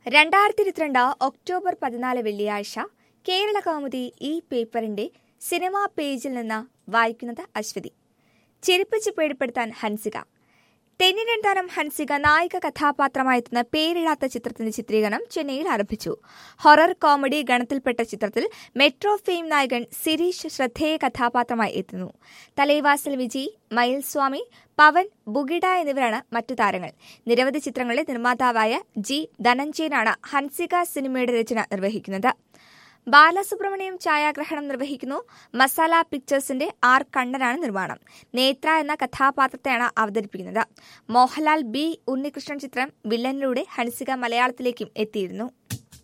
2022 October 14 വെള്ളിയാഴ്ച കേരള കൗമുദി ഈ പേപ്പറിന്റെ സിനിമാ പേജിൽ നിന്ന് വായിക്കുന്നത് അശ്വതി. ചിരിപ്പിച്ച് പേടിപ്പെടുത്താൻ ഹൻസിക. തെന്നിന്ത്യൻ താരം ഹൻസിക നായിക കഥാപാത്രമായെത്തുന്ന പേരിടാത്ത ചിത്രത്തിന്റെ ചിത്രീകരണം ചെന്നൈയിൽ ആരംഭിച്ചു. ഹൊറർ കോമഡി ഗണത്തിൽപ്പെട്ട ചിത്രത്തിൽ മെട്രോ ഫെയിം നായകൻ സിരീഷ് ശ്രദ്ധേയ കഥാപാത്രമായി എത്തുന്നു. തലൈവാസൽ വിജയ്, മയിൽസ്വാമി, പവൻ, ബുഗിഡ എന്നിവരാണ് മറ്റു താരങ്ങൾ. നിരവധി ചിത്രങ്ങളുടെ നിർമ്മാതാവായ ജി ധനഞ്ജയനാണ് ഹൻസിക സിനിമയുടെ രചന നിർവഹിക്കുന്നത്. ബാലസുബ്രഹ്മണ്യം ഛായാഗ്രഹണം നിർവഹിക്കുന്നു. മസാല പിക്ചേഴ്സിന്റെ ആർ കണ്ണനാണ് നിർമ്മാണം. നേത്ര എന്ന കഥാപാത്രത്തെയാണ് അവതരിപ്പിക്കുന്നത്. മോഹൻലാൽ, ബി ഉണ്ണികൃഷ്ണൻ ചിത്രം വില്ലനിലൂടെ ഹൻസിക മലയാളത്തിലേക്കും എത്തിയിരുന്നു.